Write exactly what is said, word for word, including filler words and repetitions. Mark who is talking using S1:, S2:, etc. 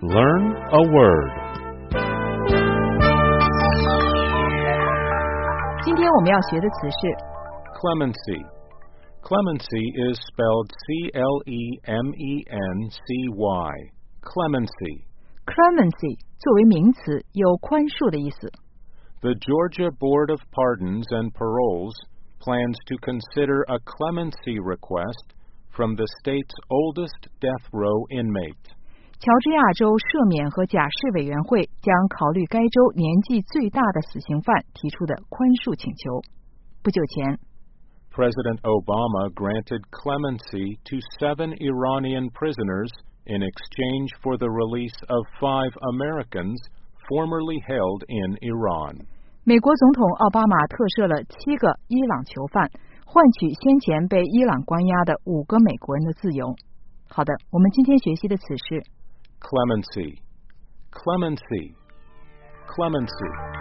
S1: Learn a word.
S2: 今天我们要学的词是
S1: Clemency. Clemency is spelled C L E M E N C Y. Clemency.
S2: clemency 作为名词，有宽恕的意思。
S1: The Georgia Board of Pardons and Paroles plans to consider a clemency request from the state's oldest death row inmate.
S2: 乔治亚州赦免和假释委员会将考虑该州年纪最大的死刑犯提出的宽恕请求。不久前
S1: President Obama granted clemency to seven Iranian prisoners in exchange for the release of five Americans formerly held in Iran.
S2: 美国总统奥巴马特赦了七个伊朗囚犯，换取先前被伊朗关押的五个美国人的自由。好的，我们今天学习的词是
S1: Clemency. Clemency. Clemency.